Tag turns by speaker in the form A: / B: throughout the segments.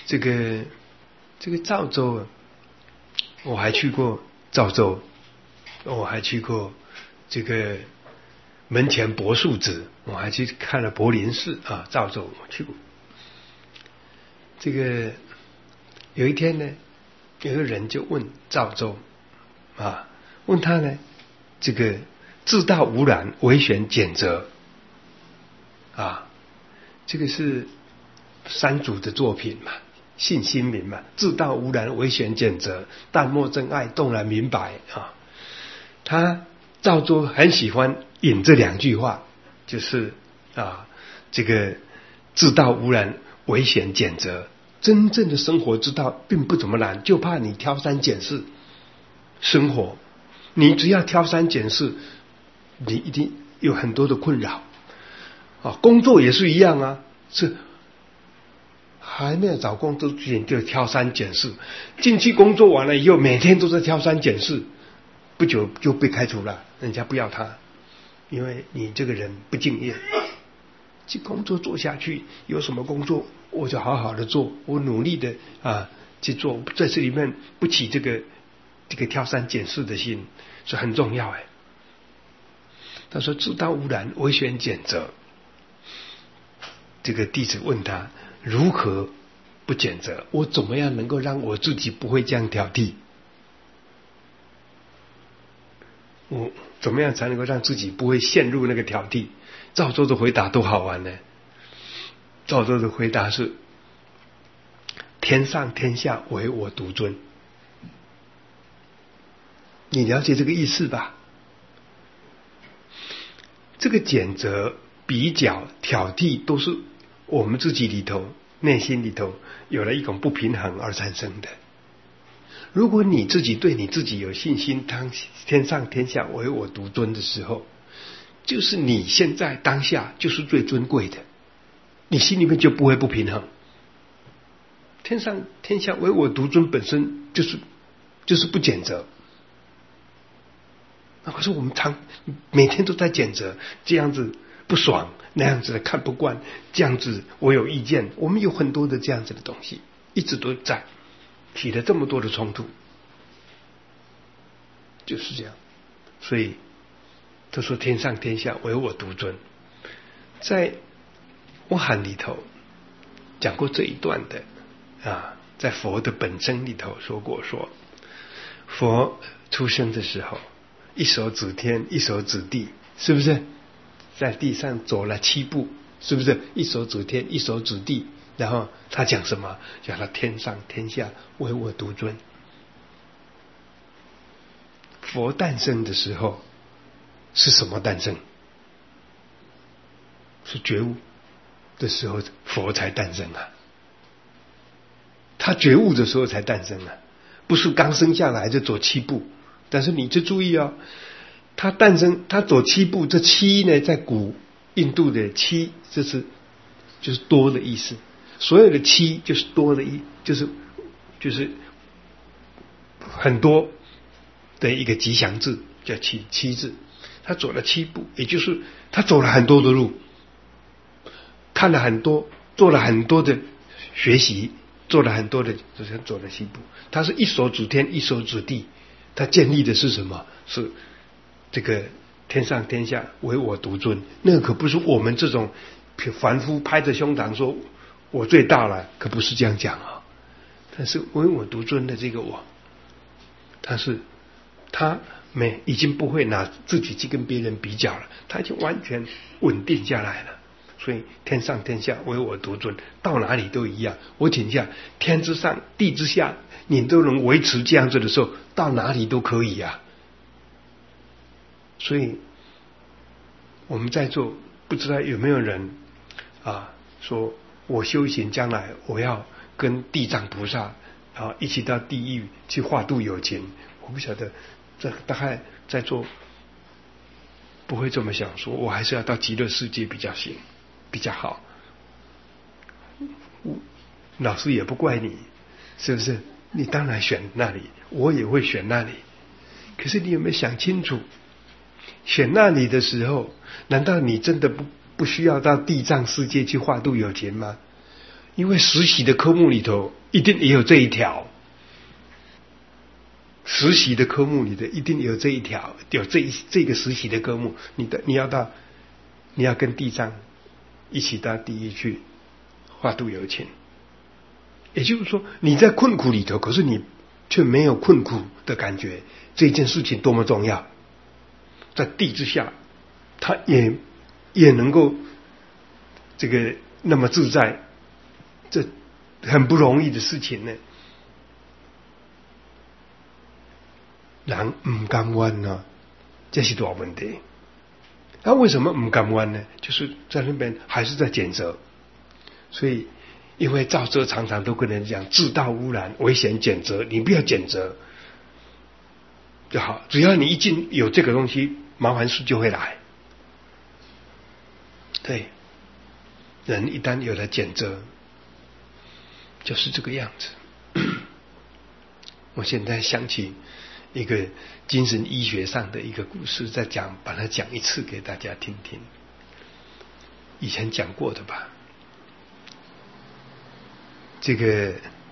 A: 这个赵州，我还去过赵州，我还去过这个门前柏树子，我还去看了柏林寺啊，赵州我去过。这个有一天呢，有个人就问赵州啊，问他呢，这个自道无染，唯选简则啊，这个是三祖的作品嘛，信心明嘛，自道无染，唯选简则，淡漠真爱，动然明白啊。他赵州很喜欢引这两句话，就是这个自道无染，唯选简则。真正的生活之道并不怎么难，就怕你挑三拣四生活。你只要挑三拣四，你一定有很多的困扰啊。工作也是一样啊，是还没有找工作之前就挑三拣四，进去工作完了以后，每天都在挑三拣四，不久就被开除了，人家不要他，因为你这个人不敬业。这工作做下去，有什么工作我就好好的做，我努力的去做，在这里面不起这个挑三拣四的心是很重要哎。他说自道无染，唯选简则。这个弟子问他如何不简则，我怎么样能够让我自己不会这样挑剔？我怎么样才能够让自己不会陷入那个挑剔？赵州的回答多好玩呢！赵州的回答是：天上天下唯我独尊。你了解这个意思吧？这个简则、比较、挑剔，都是我们自己里头、内心里头有了一种不平衡而产生的。如果你自己对你自己有信心，天上天下唯我独尊的时候，就是你现在当下就是最尊贵的，你心里面就不会不平衡。天上天下唯我独尊本身就是不简则。可是我们每天都在谴责，这样子不爽，那样子的看不惯，这样子我有意见，我们有很多的这样子的东西，一直都在起了这么多的冲突，就是这样。所以他说天上天下唯我独尊，在阿含里头讲过这一段的在佛的本生里头说过，说佛出生的时候一手指天，一手指地，是不是在地上走了7步，是不是一手指天，一手指地？然后他讲什么？讲他天上天下唯我独尊。佛诞生的时候是什么诞生？是觉悟的时候佛才诞生啊，他觉悟的时候才诞生啊，不是刚生下来就走7步。但是你就注意哦，他诞生，他走7步，这7呢，在古印度的7，就是多的意思。所有的7就是多的就是很多的一个吉祥字，叫七字。他走了7步，也就是他走了很多的路，看了很多，做了很多的学习，做了很多的，就是走了7步。他是一手指天，一手指地。他建立的是什么？是这个天上天下唯我独尊。那个可不是我们这种凡夫拍着胸膛说我最大了，可不是这样讲啊。但是唯我独尊的这个我，他已经不会拿自己去跟别人比较了，他已经完全稳定下来了。所以天上天下唯我独尊，到哪里都一样。我请下天之上地之下，你都能维持这样子的时候，到哪里都可以啊。所以我们在座不知道有没有人说我修行将来我要跟地藏菩萨一起到地狱去化度有情。我不晓得，这大概在座不会这么想，说我还是要到极乐世界比较行比较好。老师也不怪你，是不是？你当然选那里，我也会选那里。可是你有没有想清楚，选那里的时候，难道你真的不需要到地藏世界去化度有情吗？ 因为实习的科目里头一定也有这一条，实习的科目里头一定有这一条，有这个实习的科目，你要跟地藏一起到地狱去化度有情。也就是说，你在困苦里头，可是你却没有困苦的感觉，这件事情多么重要！在地之下，他也能够这个那么自在，这很不容易的事情呢。人不甘愿呢，这是大问题。那为什么不甘愿呢？就是在那边还是在谴责，所以因为造车常常都跟人讲自盗污染危险谴责，你不要谴责就好，只要你一进有这个东西，麻烦事就会来。对，人一旦有了谴责，就是这个样子。我现在想起一个精神医学上的一个故事，把它讲一次给大家听听。以前讲过的吧。这个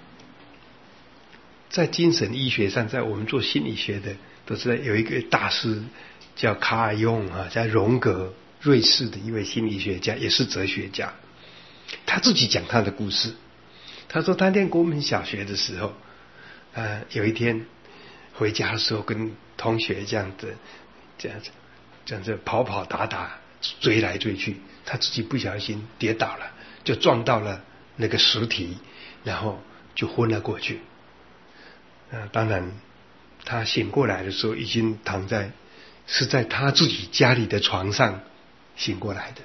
A: 在精神医学上，在我们做心理学的都知道有一个大师叫卡尔用啊，在荣格，瑞士的一位心理学家，也是哲学家。他自己讲他的故事。他说他念国民小学的时候，有一天回家的时候，跟同学这样子跑跑打打，追来追去，他自己不小心跌倒了，就撞到了那个石堤，然后就昏了过去。当然他醒过来的时候，已经是在他自己家里的床上醒过来的。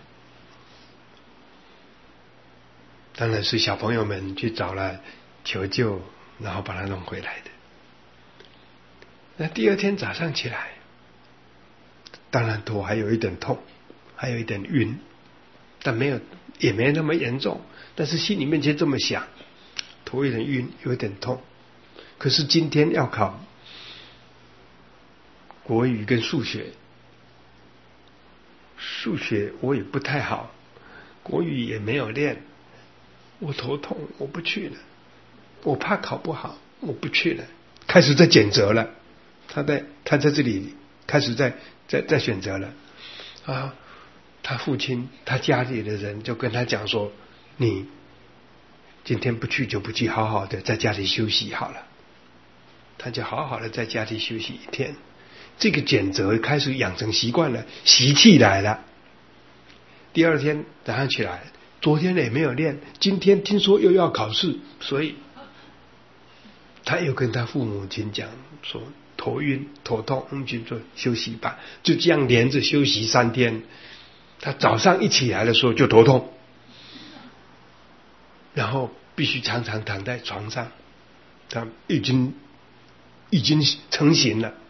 A: 当然是小朋友们去找了求救，然后把他弄回来的。那第二天早上起来，当然头还有一点痛，还有一点晕，但也没那么严重，但是心里面就这么想，头有点晕，有点痛。可是今天要考国语跟数学，数学我也不太好，国语也没有练，我头痛，我不去了，我怕考不好，我不去了，开始在谴责了。他在这里开始在选择了啊。他父亲，他家里的人就跟他讲说：“你今天不去就不去，好好的在家里休息好了。”他就好好的在家里休息一天。这个谴责开始养成习惯了，习气来了。第二天早上起来，昨天也没有练，今天听说又要考试，所以他又跟他父母亲讲说：“头晕头痛，我们去做休息吧。”就这样连着休息3天。他早上一起来的时候就头痛，然后必须常常躺在床上。他已经成型了，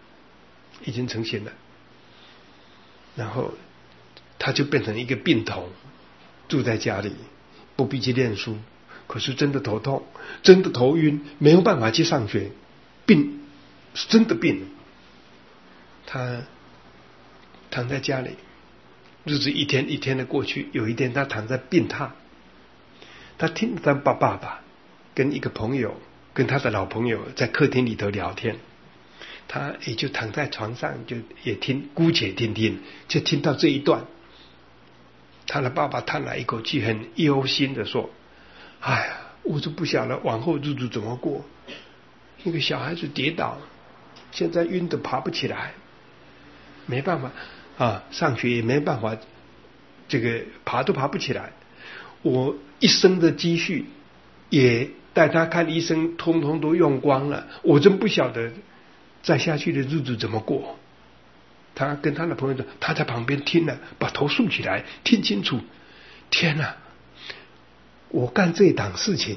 A: 然后他就变成一个病童，住在家里，不必去念书。可是真的头痛，真的头晕，没有办法去上学，病是真的病。他躺在家里，日子一天一天的过去。有一天他躺在病榻，他听他爸爸跟一个朋友，跟他的老朋友在客厅里头聊天，他也就躺在床上，就也姑且听，就听到这一段。他的爸爸叹了一口气，很忧心的说：“哎呀，我就不晓得往后日子怎么过。一个小孩子跌倒，现在晕得爬不起来，没办法啊，上学也没办法，这个爬都爬不起来。我一生的积蓄也带他看医生，通通都用光了，我真不晓得再下去的日子怎么过。”他跟他的朋友说，他在旁边听了，把头竖起来听清楚。天哪，我干这档事情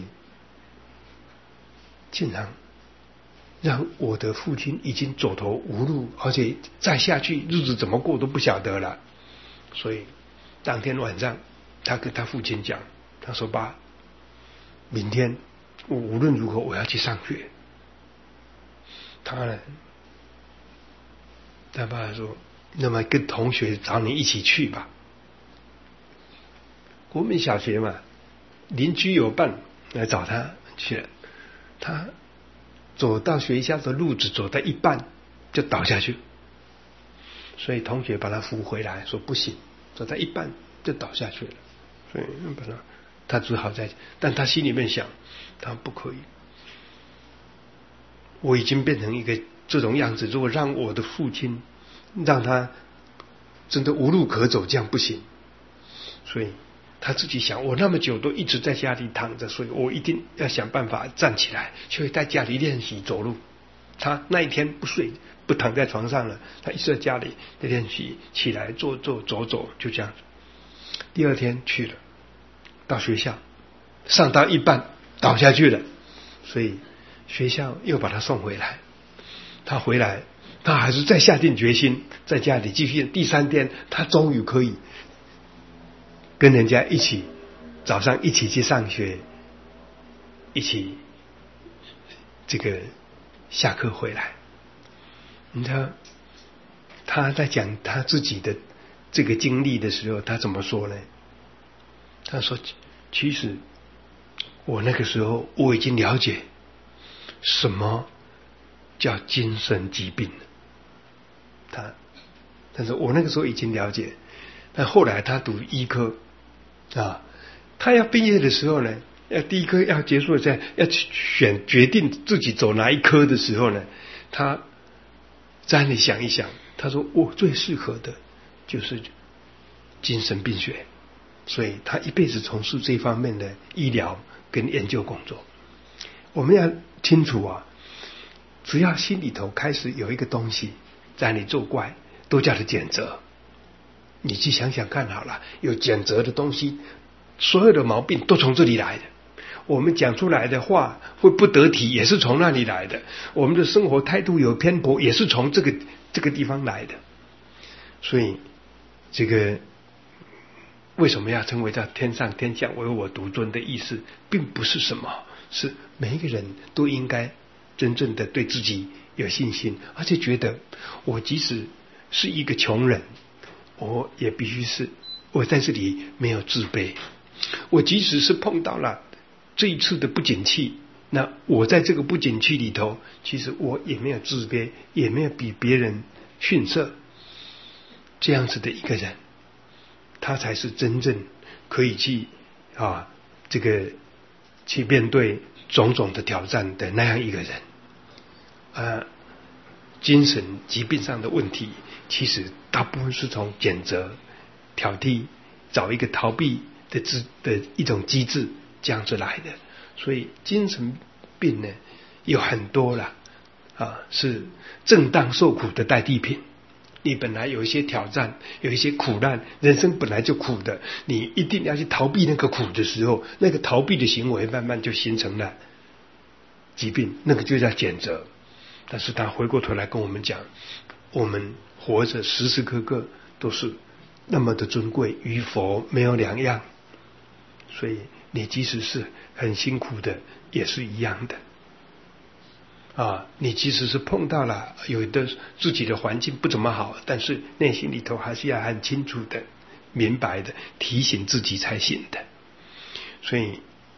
A: 竟然让我的父亲已经走投无路，而且再下去日子怎么过都不晓得了。所以当天晚上他跟他父亲讲，他说：“爸，明天我无论如何我要去上学。”他爸爸说：“那么跟同学找你一起去吧。”国民小学嘛， 邻居有伴来找他去了，他走到学校的路子走到一半就倒下去，所以同学把他扶回来，说不行，走到一半就倒下去了，所以他只好但他心里面想，他不可以，我已经变成一个这种样子，如果让我的父亲让他真的无路可走，这样不行。所以他自己想，我那么久都一直在家里躺着，所以我一定要想办法站起来，就会在家里练习走路。他那一天不睡，不躺在床上了，他一直在家里练习起来走走，就这样。第二天去了，到学校上到一半倒下去了，所以学校又把他送回来。他回来，他还是再下定决心在家里继续。第三天他终于可以跟人家一起早上一起去上学，一起这个下课回来。你看他在讲他自己的这个经历的时候，他怎么说呢？他说其实我那个时候我已经了解什么叫精神疾病了，但是我那个时候已经了解，但后来他读医科他要毕业的时候呢，第一科要结束在要决定自己走哪一科的时候呢，他在那里想一想，他说我最适合的就是精神病学，所以他一辈子从事这方面的医疗跟研究工作。我们要清楚只要心里头开始有一个东西在你作怪，都叫它谴责。你去想想看好了，有谴责的东西，所有的毛病都从这里来的。我们讲出来的话会不得体，也是从那里来的。我们的生活态度有偏颇，也是从这个地方来的。所以这个为什么要称为叫天上天下唯我独尊的意思，并不是什么，是每一个人都应该真正的对自己有信心，而且觉得我即使是一个穷人，我也必须是我在这里没有自卑。我即使是碰到了这一次的不景气，那我在这个不景气里头，其实我也没有自卑，也没有比别人逊色。这样子的一个人，他才是真正可以去去面对种种的挑战的那样一个人。精神疾病上的问题，其实大部分是从谴责、挑剔、找一个逃避的一种机制这样子来的。所以精神病呢有很多了是正当受苦的代替品。你本来有一些挑战，有一些苦难，人生本来就苦的，你一定要去逃避那个苦的时候，那个逃避的行为慢慢就形成了疾病，那个就叫谴责。但是他回过头来跟我们讲，我们活着时时刻刻都是那么的尊贵，与佛没有两样。所以你即使是很辛苦的，也是一样的。你即使是碰到了有的自己的环境不怎么好，但是内心里头还是要很清楚的、明白的提醒自己才行的。所以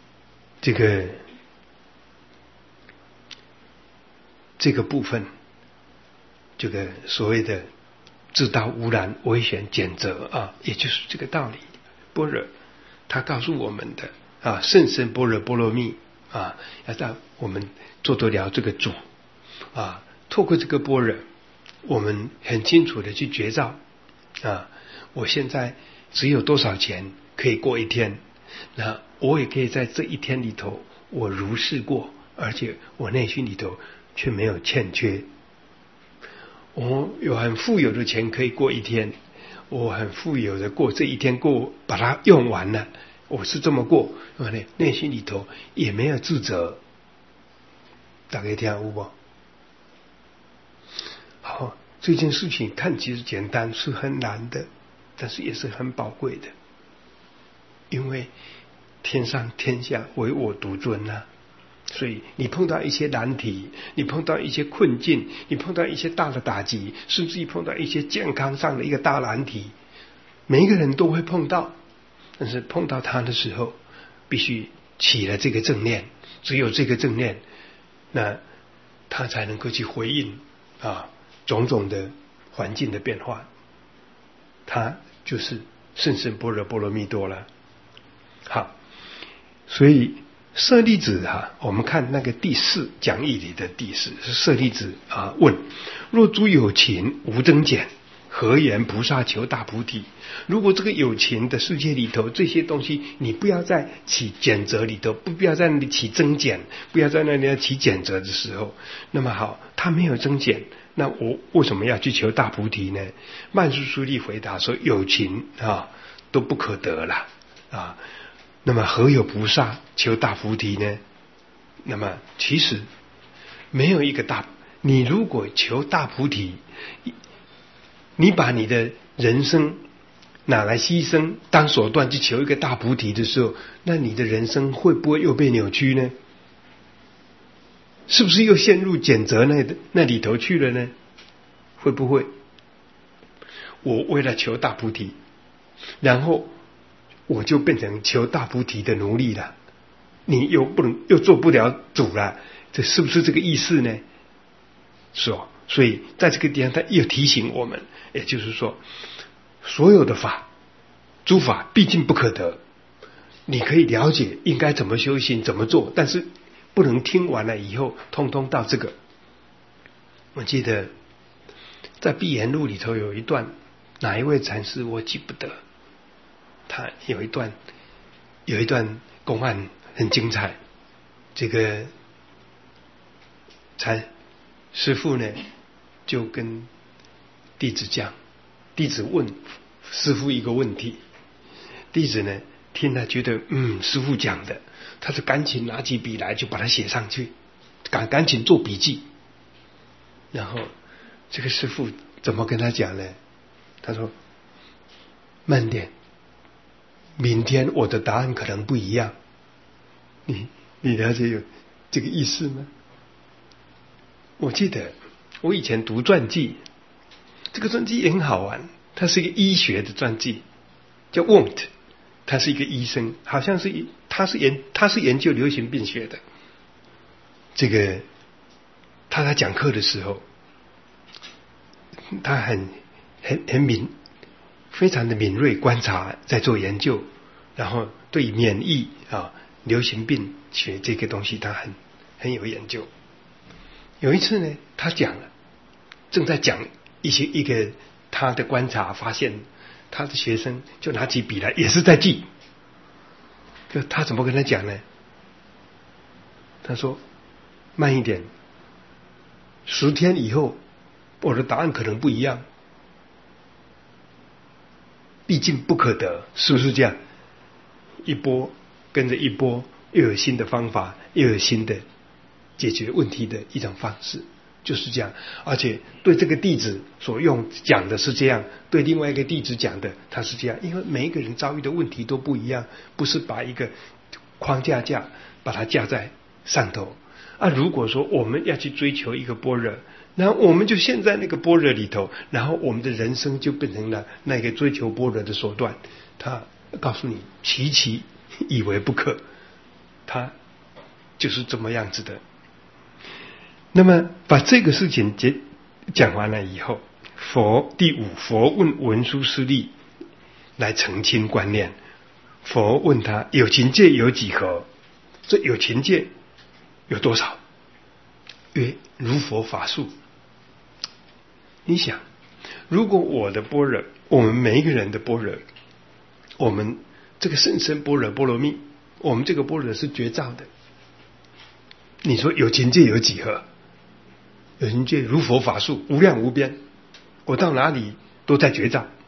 A: 这个部分，这个所谓的自导污染、危险、谴责也就是这个道理。般若他告诉我们的甚深般若波罗蜜要让我们做得了这个主透过这个般若，我们很清楚的去觉照我现在只有多少钱可以过一天，那我也可以在这一天里头我如是过，而且我内心里头却没有欠缺。我有很富有的钱可以过一天，我很富有的过这一天，把它用完了，我是这么过，内心里头也没有自责。大家听有没？好，这件事情看起来简单，是很难的，但是也是很宝贵的，因为天上天下唯我独尊所以你碰到一些难题，你碰到一些困境，你碰到一些大的打击，甚至于碰到一些健康上的一个大难题，每一个人都会碰到。但是碰到它的时候， 必须起了这个正念，只有这个正念，那他才能够去回应种种的环境的变化，他就是甚深般若波罗蜜多了。好，所以舍利子我们看那个第四讲义里的第四是舍利子问：若诸有情无增减，何言菩萨求大菩提？如果这个有情的世界里头，这些东西你不要在起减则里头，不要在那里起增减，不要在那里起减则的时候，那么好，它没有增减，那我为什么要去求大菩提呢？曼殊疏利回答说：有情都不可得了那么何有菩萨求大菩提呢？那么其实没有一个你如果求大菩提，你把你的人生拿来牺牲当手段去求一个大菩提的时候，那你的人生会不会又被扭曲呢？是不是又陷入减则那里头去了呢？会不会我为了求大菩提，然后我就变成求大菩提的奴隶了，你又做不了主了，这是不是这个意思呢？所以在这个地方他又提醒我们，也就是说所有的法诸法毕竟不可得，你可以了解应该怎么修行怎么做，但是不能听完了以后通通到这个。我记得在碧岩录里头有一段，哪一位禅师我记不得，他有一段公案很精彩。这个师父呢就跟弟子讲，弟子问师父一个问题，弟子呢听了觉得师父讲的，他就赶紧拿起笔来就把它写上去，赶紧做笔记。然后这个师父怎么跟他讲呢？他说慢点，明天我的答案可能不一样。你了解有这个意思吗？我记得我以前读传记，这个传记也很好玩，它是一个医学的传记，叫 Wundt， 他是一个医生，好像是他是研究流行病学的。这个他在讲课的时候，他非常的敏锐观察，在做研究，然后对免疫流行病学这个东西他很有研究。有一次呢，他正在讲一个他的观察，发现他的学生就拿起笔来也是在记。就他怎么跟他讲呢？他说慢一点，10天以后我的答案可能不一样，毕竟不可得，是不是这样？一波跟着一波，又有新的方法，又有新的解决问题的一种方式，就是这样。而且对这个弟子所讲的是这样，对另外一个弟子讲的他是这样，因为每一个人遭遇的问题都不一样，不是把一个框架把它架在上头。如果说我们要去追求一个般若，然后我们就陷在那个般若里头，然后我们的人生就变成了那个追求般若的手段。他告诉你其其以为不可，他就是这么样子的。那么把这个事情讲完了以后，第五，佛问文殊师利来澄清观念。佛问他有情界有几何？这有情界有多少？曰如佛法术。你想，如果我的般若，我们每一个人的般若，我们这个甚深般若波罗蜜，我们这个般若是觉照的。你说有情界有几何？有情界如佛法术，无量无边，我到哪里都在觉照。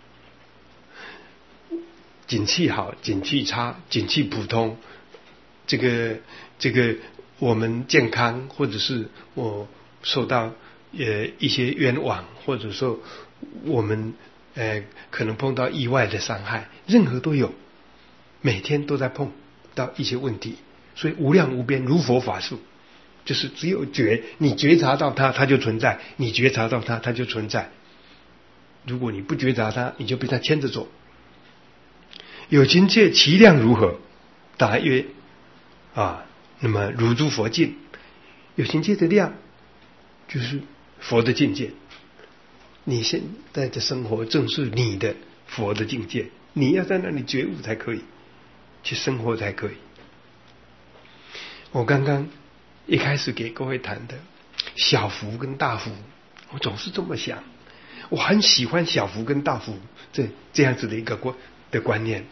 A: 景气好，景气差，景气普通，这个我们健康，或者是我受到一些冤枉，或者说我们可能碰到意外的伤害，任何都有，每天都在碰到一些问题。所以无量无边如佛法术，就是只有你觉察到它，它就存在；你觉察到它，它就存在。如果你不觉察它，你就被它牵着走。有情界其量如何？ 大约那么如诸佛境，有情界的量就是佛的境界。你现在的生活正是你的佛的境界，你要在那里觉悟才可以，去生活才可以。我刚刚一开始给各位谈的小福跟大福，我总是这么想，我很喜欢小福跟大福这样子的一个观念。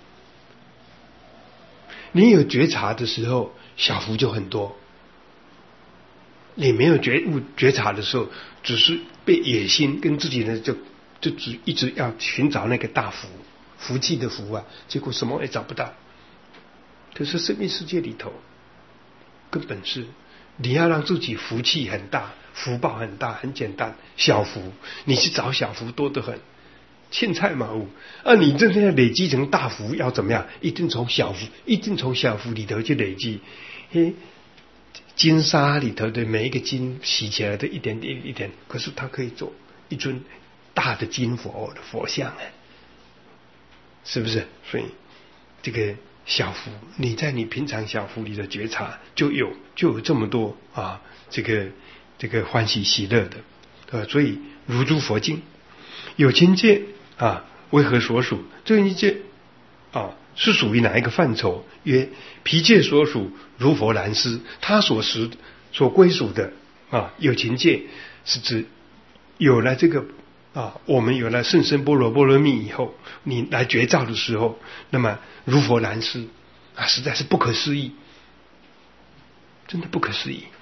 A: 你有觉察的时候，小福就很多；你没有觉察的时候，只是被野心跟自己的就只一直要寻找那个大福，福气的福啊，结果什么也找不到。可是生命世界里头，根本是你要让自己福气很大，福报很大，很简单，小福，你去找小福多得很，青菜嘛物你真正要累积成大福，要怎么样？一定从小福里头去累积。金沙里头的每一个金洗起来的一点点一点，可是它可以做一尊大的金佛的佛像，是不是？所以这个小福，你在你平常小福里的觉察，就有这么多这个欢喜喜乐的，所以如诸佛境，有情界为何所属？这个境界是属于哪一个范畴？曰毗戒所属，如佛南师。他所归属的有情界，是指有了这个我们有了甚深般若波罗蜜以后，你来觉照的时候，那么如佛南师实在是不可思议，真的不可思议。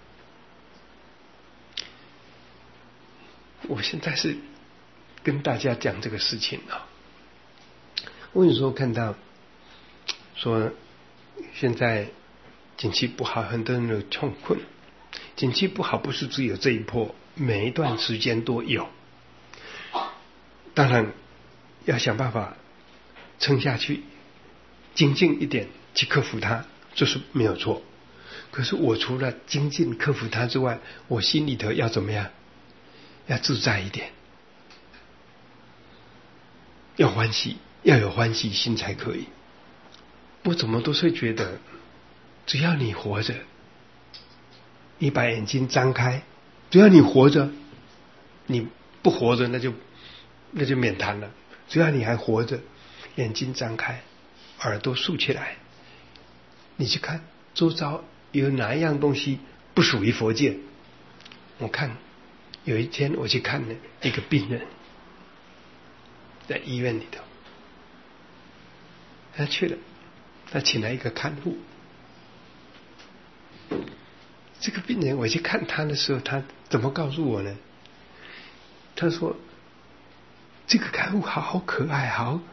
A: 我现在是跟大家讲这个事情我有时候看到说现在景气不好，很多人有穷困。景气不好不是只有这一波，每一段时间都有。当然要想办法撑下去，精进一点去克服它，这是没有错。可是我除了精进克服它之外，我心里头要怎么样？要自在一点，要欢喜，要有欢喜心才可以。我怎么都是觉得，只要你活着，你把眼睛张开，只要你活着，你不活着那就免谈了。只要你还活着，眼睛张开，耳朵竖起来，你去看周遭有哪一样东西不属于佛界。我看有一天我去看了一个病人，在医院里头，他去了，他请来一个看护。这个病人我去看他的时候，他怎么告诉我呢？他说这个看护好可爱，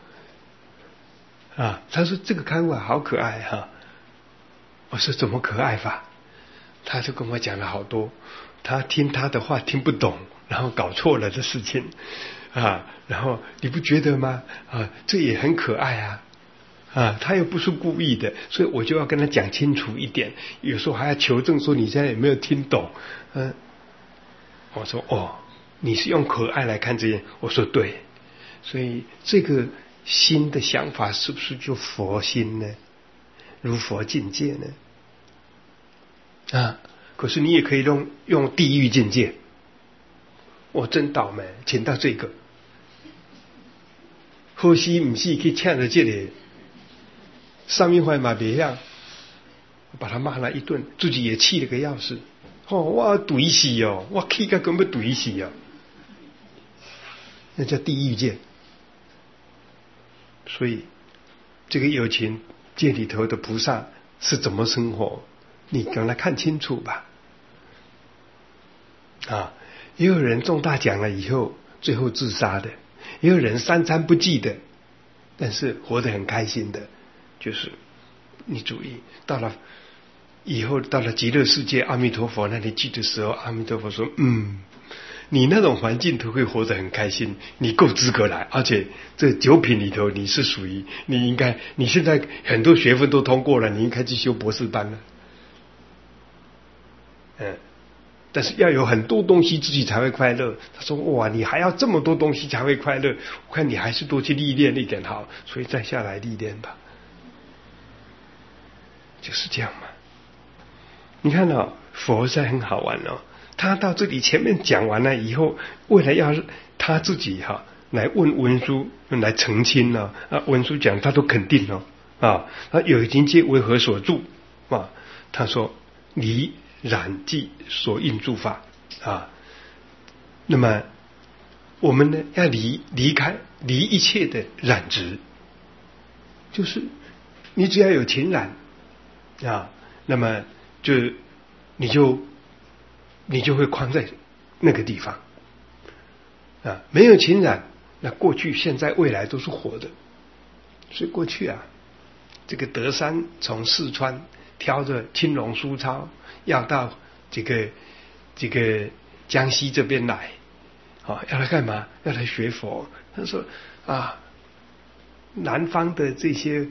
A: 他说这个看护好可爱我说怎么可爱法？他就跟我讲了好多他听他的话听不懂，然后搞错了的事情然后你不觉得吗？这也很可爱他又不是故意的，所以我就要跟他讲清楚一点，有时候还要求证说你现在有没有听懂。我说你是用可爱来看这件，我说对。所以这个心的想法是不是就佛心呢？如佛境界呢？可是你也可以用地狱境界。我真倒霉，请到这个好死不死去抢了这个上面坏马别样，把他骂了一顿，自己也气了个要死。我怼死我气个根本怼死那叫地狱界。所以这个有情界里头的菩萨是怎么生活，你跟他看清楚吧。也有人中大奖了以后最后自杀的，也有人三餐不继的，但是活得很开心的。就是你注意到了以后，到了极乐世界阿弥陀佛那里去的时候，阿弥陀佛说你那种环境都会活得很开心，你够资格来，而且这九品里头你是属于你现在很多学分都通过了，你应该去修博士班了。但是要有很多东西自己才会快乐。他说哇，你还要这么多东西才会快乐，我看你还是多去历练一点好，所以再下来历练吧。 就是这样嘛。你看佛在很好玩他到这里前面讲完了以后，为了要他自己来问文殊来澄清文殊讲他都肯定他有情皆为何所著他说离染即所应诸法那么我们呢要离一切的染执，就是你只要有情染那么你就会框在那个地方没有情染，那过去现在未来都是活的。所以过去这个德山从四川挑着青龙书抄要到这个江西这边来要来干嘛？要来学佛。他说南方的这些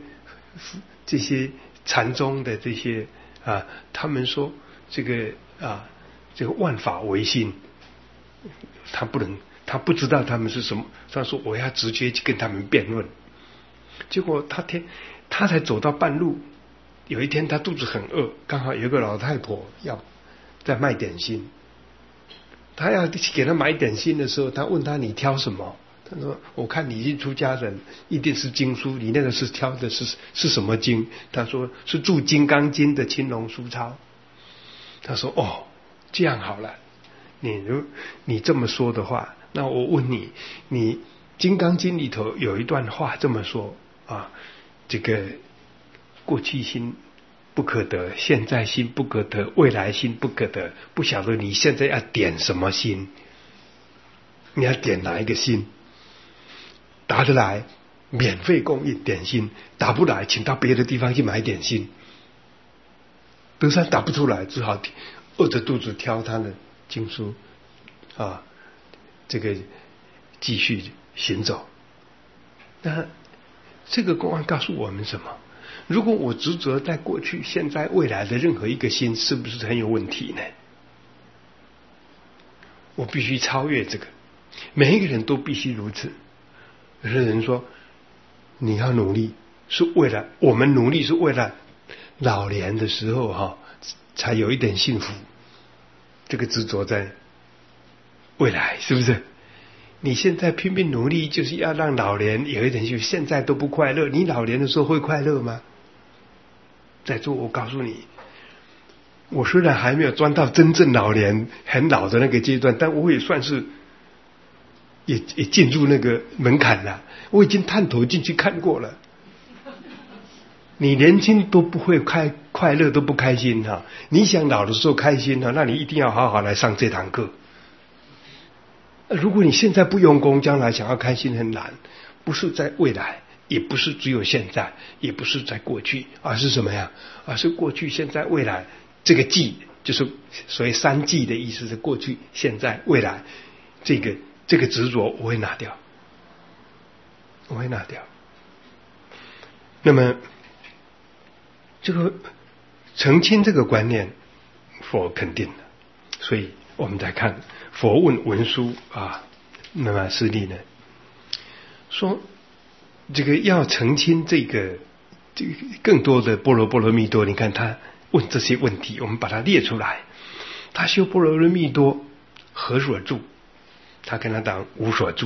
A: 禅宗的这些他们说这个万法唯心，他不知道他们是什么。他说我要直接去跟他们辩论。结果他才走到半路，有一天他肚子很饿，刚好有一个老太婆要在卖点心，他要给他买点心的时候，他问他你挑什么？他说我看你是出家人，一定是经书，你那个是挑的是什么经？他说是注《金刚经》的青龙书抄。他说这样好了，你这么说的话，那我问你《金刚经》里头有一段话这么说这个过去心不可得，现在心不可得，未来心不可得。不晓得你现在要点什么心？你要点哪一个心？答得来免费供应点心，答不来请到别的地方去买点心。德山答不出来，只好饿着肚子挑他的经书这个继续行走。那这个公案告诉我们什么？如果我执着在过去、现在、未来的任何一个心，是不是很有问题呢？我必须超越这个，每一个人都必须如此。有些人说你要努力，是为了我们努力是为了老年的时候才有一点幸福。这个执着在未来，是不是？你现在拼命努力，就是要让老年有一点幸福，现在都不快乐，你老年的时候会快乐吗？在座我告诉你，我虽然还没有钻到真正老年很老的那个阶段，但我也算是也进入那个门槛了，我已经探头进去看过了。你年轻都不会快乐，都不开心你想老的时候开心那你一定要好好来上这堂课。如果你现在不用功，将来想要开心很难。不是在未来，也不是只有现在，也不是在过去，而是什么呀？而是过去、现在、未来。这个际就是所谓三际的意思，是过去、现在、未来。这个执着我会拿掉，我会拿掉。那么这个澄清这个观念，佛肯定的。所以我们再看佛问文殊那么师利呢说，这个要澄清这个更多的般若波罗蜜多，你看他问这些问题，我们把它列出来。他修般若波罗蜜多何所住？他跟他讲无所住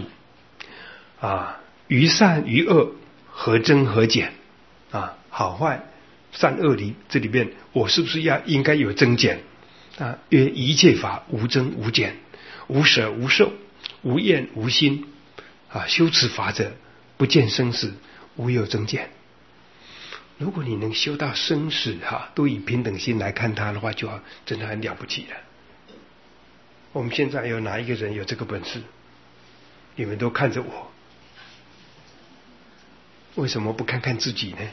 A: 于善于恶何增何减好坏善恶这里面我是不是应该有增减曰一切法无增无减，无舍无受，无厌无心修此法者不见生死，无有增减。如果你能修到生死都以平等心来看它的话，就真的很了不起了。我们现在有哪一个人有这个本事？你们都看着我，为什么不看看自己呢？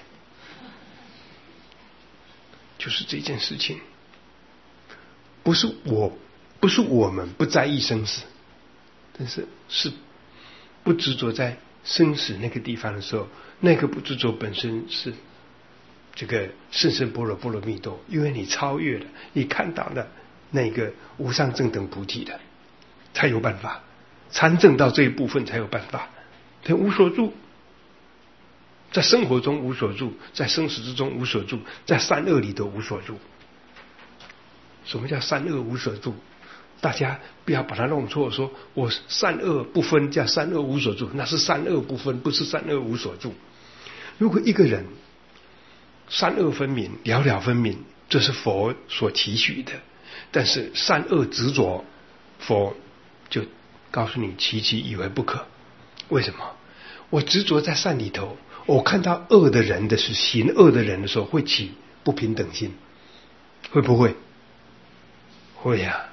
A: 就是这件事情，不是我们不在意生死，但是不执着在生死那个地方的时候，那个不执着本身是这个甚深般若波罗蜜多，因为你超越了，你看到了那个无上正等菩提的，才有办法参证到这一部分，才有办法。他无所住， 在生活中无所住，在生死之中无所住，在善恶里头无所住。什么叫善恶无所住？大家不要把它弄错，说我善恶不分叫善恶无所住，那是善恶不分，不是善恶无所住。如果一个人善恶分明，了了分明，这是佛所期许的。但是善恶执着，佛就告诉你其以为不可。为什么？我执着在善里头，我看到恶的人的是行恶的人的时候，会起不平等心，会不会？会呀。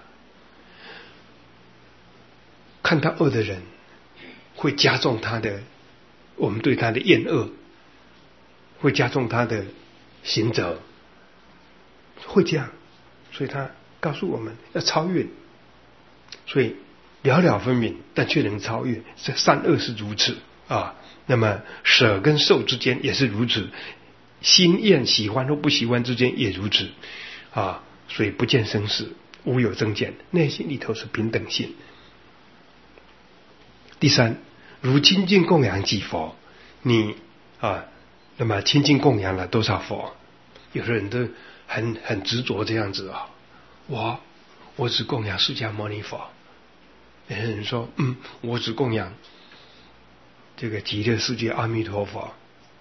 A: 看到恶的人，会加重我们对他的厌恶，会加重他的行者，会这样。所以他告诉我们要超越，所以了了分明，但却能超越。这善恶是如此啊。那么舍跟受之间也是如此，心厌喜欢或不喜欢之间也如此啊。所以不见生死，无有增减，内心里头是平等性。第三，如亲近供养几佛，你那么亲近供养了多少佛？有的人都很执着这样子啊，我只供养释迦牟尼佛。有的人说，我只供养这个极乐世界阿弥陀佛。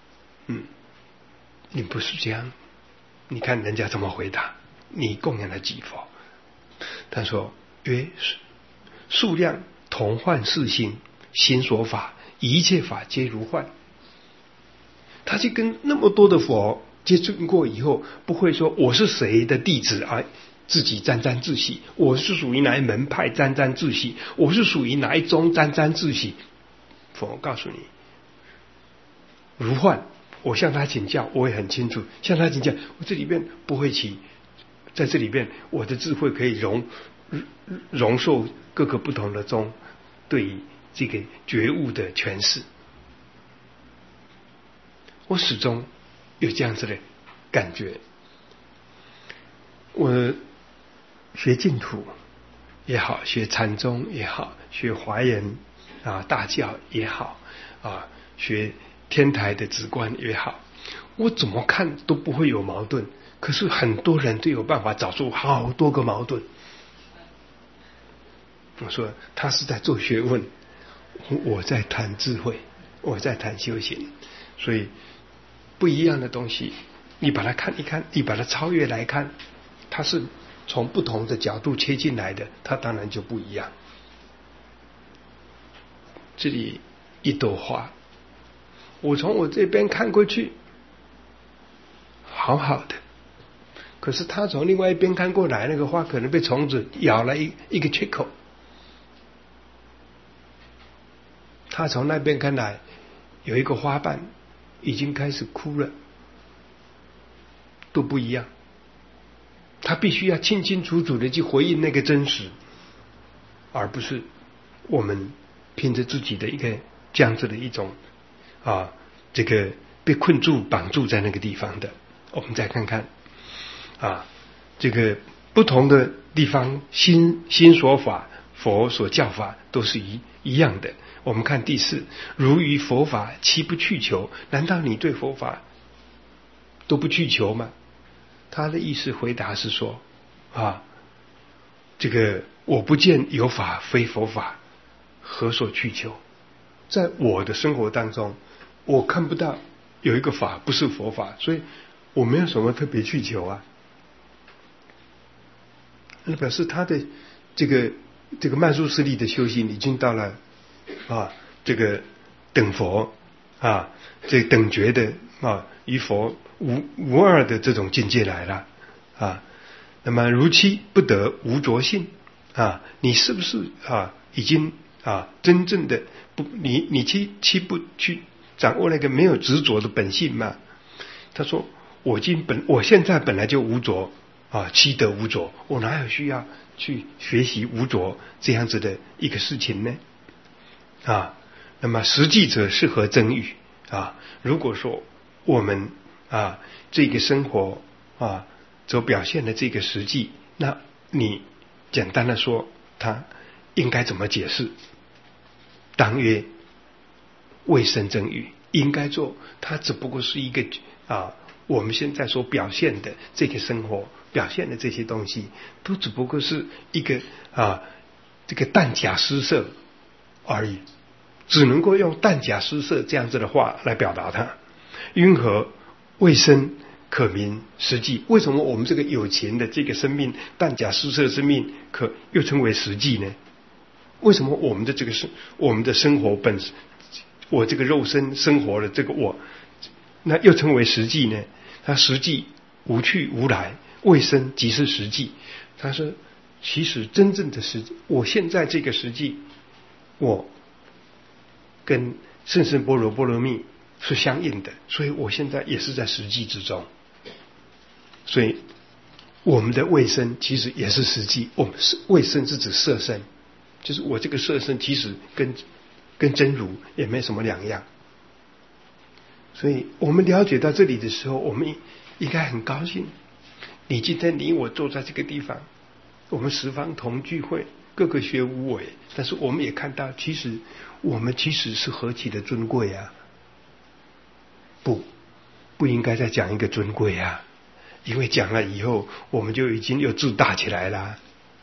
A: 你不是这样。你看人家怎么回答？你供养了几佛？他说：曰数量同幻世心，心所法，一切法皆如幻。他就跟那么多的佛接触过以后，不会说我是谁的弟子啊，自己沾沾自喜，我是属于哪一门派沾沾自喜，我是属于哪一宗沾沾自喜。佛告诉你，如幻。我向他请教，我也很清楚，向他请教，我这里边不会在这里边我的智慧可以容受各个不同的宗对于这个觉悟的诠释。我始终有这样子的感觉。我学净土也好，学禅宗也好，学华严大教也好学天台的止观也好，我怎么看都不会有矛盾，可是很多人都有办法找出好多个矛盾。我说他是在做学问，我在谈智慧，我在谈修行，所以不一样的东西，你把它看一看，你把它超越来看，它是从不同的角度切进来的，它当然就不一样。这里一朵花，我从我这边看过去好好的，可是他从另外一边看过来，那个花可能被虫子咬了一个缺口，他从那边看来有一个花瓣已经开始枯了，都不一样。他必须要清清楚楚的去回应那个真实，而不是我们凭着自己的一个这样子的一种这个被困住绑住在那个地方的。我们再看看这个不同的地方，心所法，佛所教法都是一样的。我们看第四，如于佛法岂不去求？难道你对佛法都不去求吗？他的意思回答是说这个我不见有法非佛法，何所去求？在我的生活当中，我看不到有一个法不是佛法，所以我没有什么特别去求啊。那表示他的这个曼殊室利的修行已经到了这个等佛这等觉的与佛无二的这种境界来了那么如期不得无着性你是不是已经真正的你期不去掌握那个没有执着的本性嘛？他说我现在本来就无着期得无着，我哪有需要去学习无着这样子的一个事情呢？那么实际者适合增语如果说我们这个生活所表现的这个实际，那你简单的说它应该怎么解释？当曰未生增语应该做，它只不过是一个我们现在所表现的这个生活，表现的这些东西，都只不过是一个这个淡假施设而已，只能够用淡假施设这样子的话来表达它。云何未生可名实际？为什么我们这个有情的这个生命，淡假施设生命，又称为实际呢？为什么我们的这个我们的生活我这个肉身生活的这个我，那又称为实际呢？它实际无去无来，未生即是实际。他说，其实真正的实际，我现在这个实际，我跟甚深般若波罗蜜是相应的，所以我现在也是在实际之中。所以我们的未生其实也是实际，我们未生是指色身，就是我这个色身其实跟真如也没什么两样。所以我们了解到这里的时候，我们应该很高兴。今天你我坐在这个地方，我们十方同聚会，各个学无为，但是我们也看到，其实我们其实是何其的尊贵啊！不应该再讲一个尊贵啊，因为讲了以后，我们就已经又自大起来了。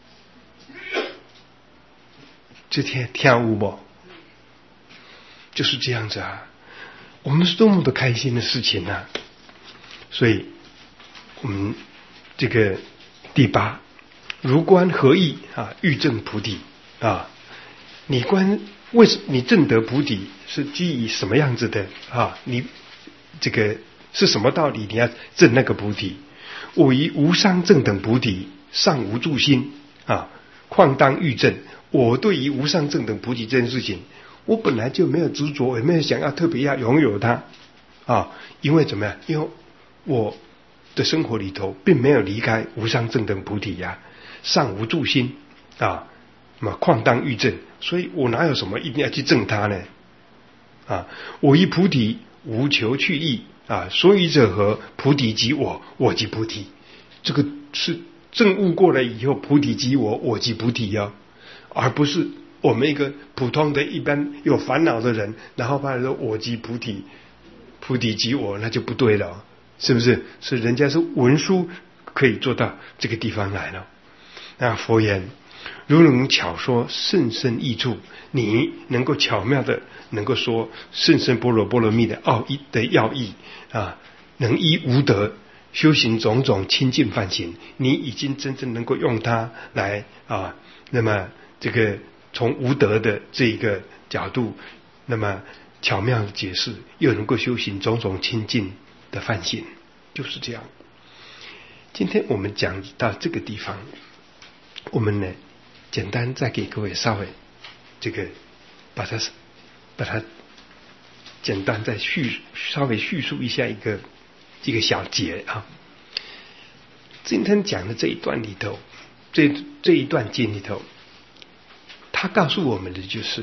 A: 这天跳舞不？就是这样子啊！我们是多么的开心的事情啊！所以，我们这个第8，如观何意欲证菩提你你证得菩提是基于什么样子的你这个是什么道理？你要证那个菩提？我以无上正等菩提，尚无住心况当欲证。我对于无上正等菩提这件事情，我本来就没有执着，也没有想要特别要拥有它因为怎么样？因为我的生活里头并没有离开无上正等菩提尚无住心况当欲证，所以我哪有什么一定要去证它呢？我以菩提无求去意所以者何？菩提即我，我即菩提。这个是证悟过了以后，菩提即我，我即菩提而不是我们一个普通的一般有烦恼的人，然后把他说我即菩提，菩提即我，那就不对了，是不是？是人家是文书可以做到这个地方来了。那佛言，如能巧说甚深益处，你能够巧妙的能够说甚深般若波罗蜜的要义能依无德修行种种清净梵行，你已经真正能够用它来那么这个从无德的这个角度，那么巧妙的解释，又能够修行种种清净的梵行，就是这样。今天我们讲到这个地方，我们呢简单再给各位稍微这个把它简单再稍微叙述一下一个小节今天讲的这一段里头，这一段经里头，他告诉我们的就是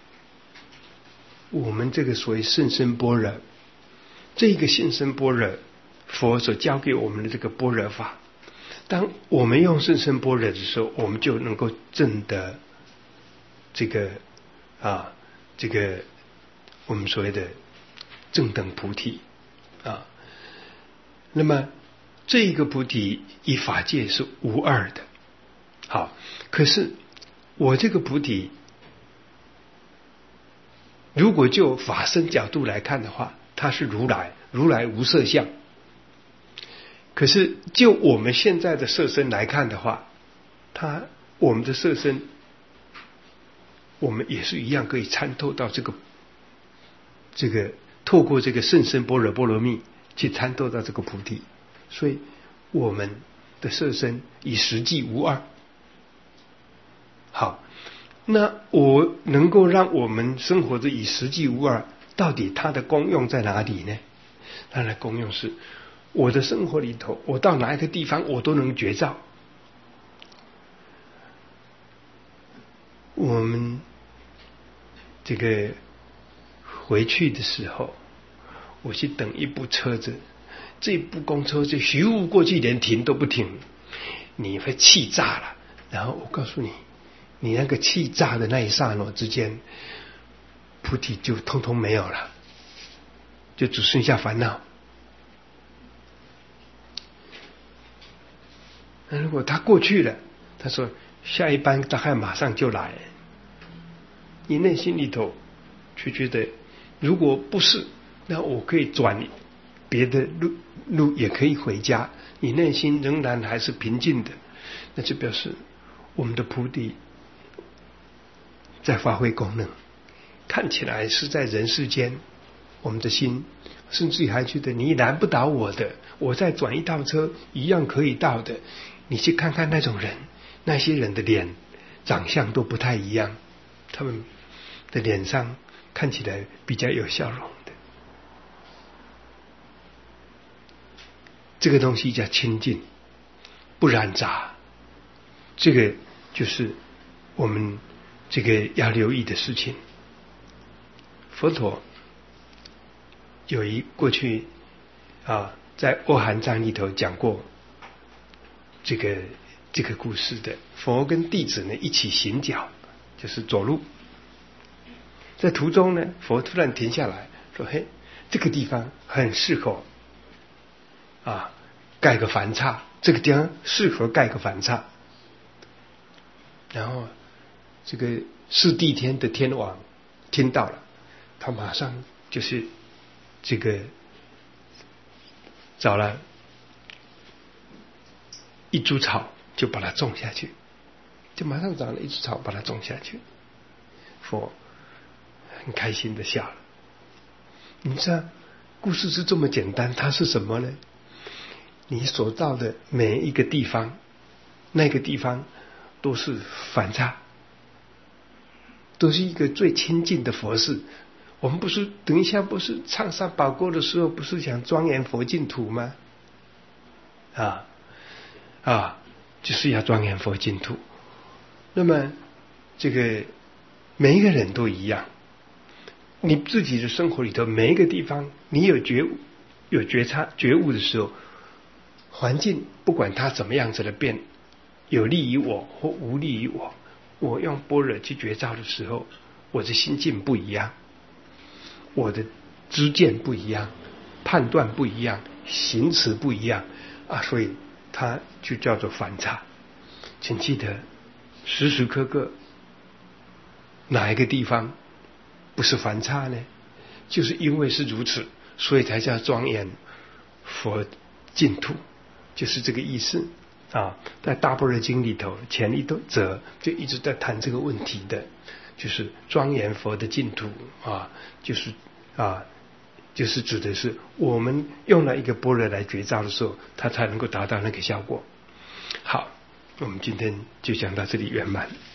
A: 我们这个所谓甚深般若，这个甚深般若佛所教给我们的这个般若法，当我们用甚深般若的时候，我们就能够证得这个我们所谓的正等菩提那么这一个菩提以法界是无二的。好，可是我这个菩提，如果就法身角度来看的话，它是如来无色相。可是就我们现在的色身来看的话，我们的色身，我们也是一样可以参透到这个透过这个甚深般若波罗蜜去参透到这个菩提，所以我们的色身以实际无二。好，那我能够让我们生活着以实际无二，到底它的功用在哪里呢？它的功用是，我的生活里头，我到哪一个地方我都能觉照。我们这个回去的时候，我去等一部车子，这部公车就咻过去，连停都不停，你会气炸了。然后我告诉你，你那个气炸的那一刹那之间，菩提就通通没有了。 就只剩下烦恼。那如果他过去了，他说下一班大概马上就来，你内心里头就觉得，如果不是，那我可以转别的路也可以回家，你内心仍然还是平静的，那就表示我们的菩提在发挥功能。看起来是在人世间，我们的心甚至于还觉得你拦不倒我的，我再转一道车一样可以到的。你去看看那种人，那些人的脸长相都不太一样，他们的脸上看起来比较有笑容的。这个东西叫清净，不染杂，这个就是我们这个要留意的事情。佛陀有过去在阿含藏里头讲过这个故事的。佛跟弟子呢一起行脚，就是走路，在途中呢，佛突然停下来说：“嘿，这个地方很适合盖个梵刹，这个地方适合盖个梵刹。”然后这个四谛天的天王听到了，他马上就是这个找了一株草，就把它种下去，就马上长了一株草，把它种下去。佛很开心的笑了。你知道故事是这么简单，它是什么呢？你所到的每一个地方，那个地方都是梵刹，都是一个最亲近的佛事。我们不是等一下不是唱三宝歌的时候，不是讲庄严佛净土吗？就是要庄严佛净土。那么这个每一个人都一样，你自己的生活里头每一个地方，你有觉悟、有觉悟的时候，环境不管它怎么样子的变，有利于我或无利于我，我用般若去觉照的时候，我的心境不一样，我的知见不一样，判断不一样，行持不一样所以它就叫做梵刹。请记得时时刻刻哪一个地方不是梵刹呢？就是因为是如此，所以才叫庄严佛净土，就是这个意思在大般若经里头前一则就一直在谈这个问题的，就是庄严佛的净土就是指的是我们用了一个般若来觉照的时候，它才能够达到那个效果。好，我们今天就讲到这里圆满。